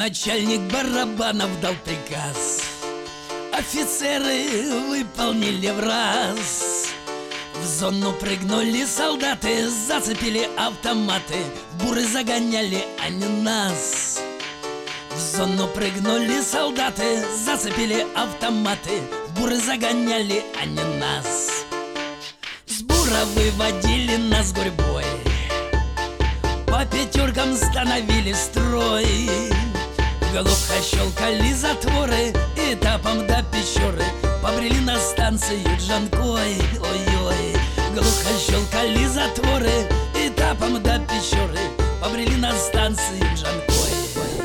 Начальник барабанов дал приказ, офицеры выполнили в раз. В зону прыгнули солдаты, зацепили автоматы, в буры загоняли они нас. В зону прыгнули солдаты, зацепили автоматы, в буры загоняли они нас. С бура выводили нас гурьбой, по пятеркам становили строй. Глухо щелкали затворы, этапом до Печоры побрели на станцию Джанкой. Ой-ой, глухо щелкали затворы, этапом до Печоры побрели на станцию Джанкой.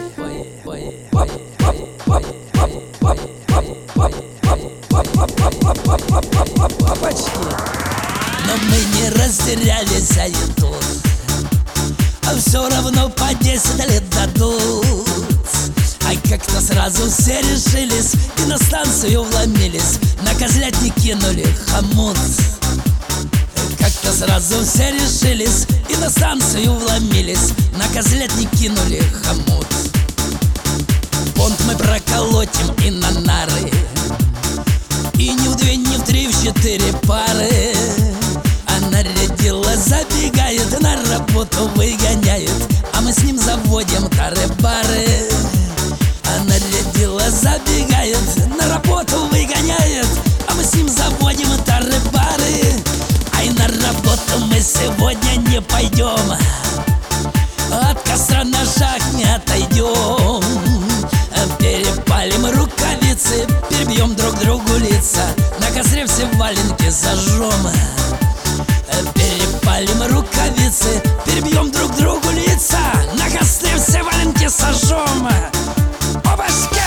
Но мы не растерялись, а и тут, а все равно по 10 лет дадут. А как-то сразу все решились и на станцию вломились, на козлятник кинули хомут. Как-то сразу все решились и на станцию вломились, на козлятник кинули хомут. Понт мы проколотим и на нары, и не в 2, не в 3, в 4 пары. А нарядила забегает, на работу выгоняет, а мы с ним заводим тары-бары. А нарядила забегает, на работу выгоняет, а мы с ним заводим тары-бары. Ай, на работу мы сегодня не пойдем, от костра на шаг не отойдем. Перепалим рукавицы, перебьем друг другу лица, на костре все валенки зажжем. Перепалим рукавицы, перебьем друг другу лица, на костре все валенки сожжем. Опачка!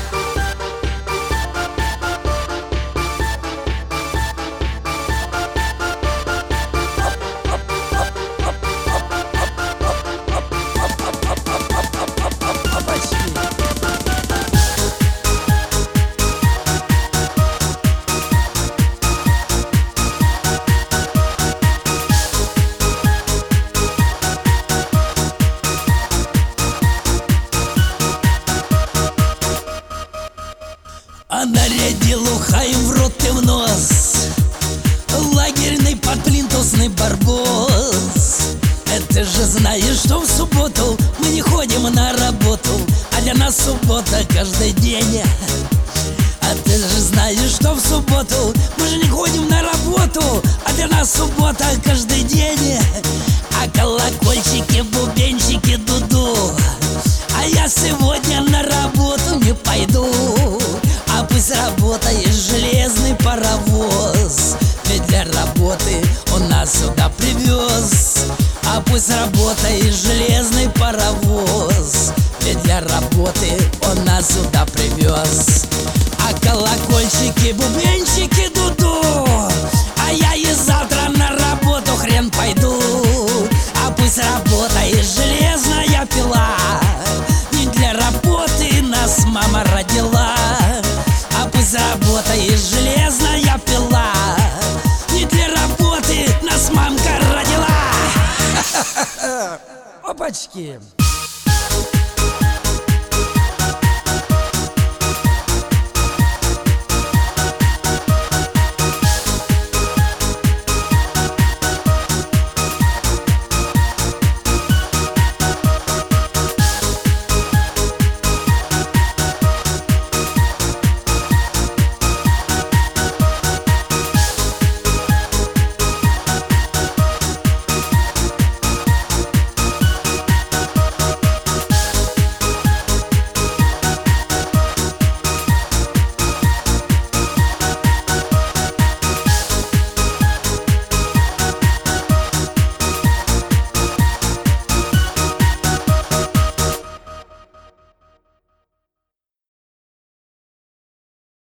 А нарядил ухаем в рот и в нос, лагерный подплинтусный барбос. Ты же знаешь, что в субботу мы не ходим на работу, а для нас суббота каждый день. А ты же знаешь, что в субботу мы же не ходим на работу, а для нас суббота каждый день. А колокольчики, бубенчики, дуду, а я сегодня на работу не пойду. А пусть работает железный паровоз, ведь для работы он нас сюда привез. А пусть работает железный паровоз, ведь для работы он нас сюда привез. А колокольчики, бубенчики, дуду, а я и завтра на работу хрен пойду. А пусть работает железная пила, ведь для работы нас мама родила. А пусть работает железная пила, не для работы нас мамка родила. Опачки!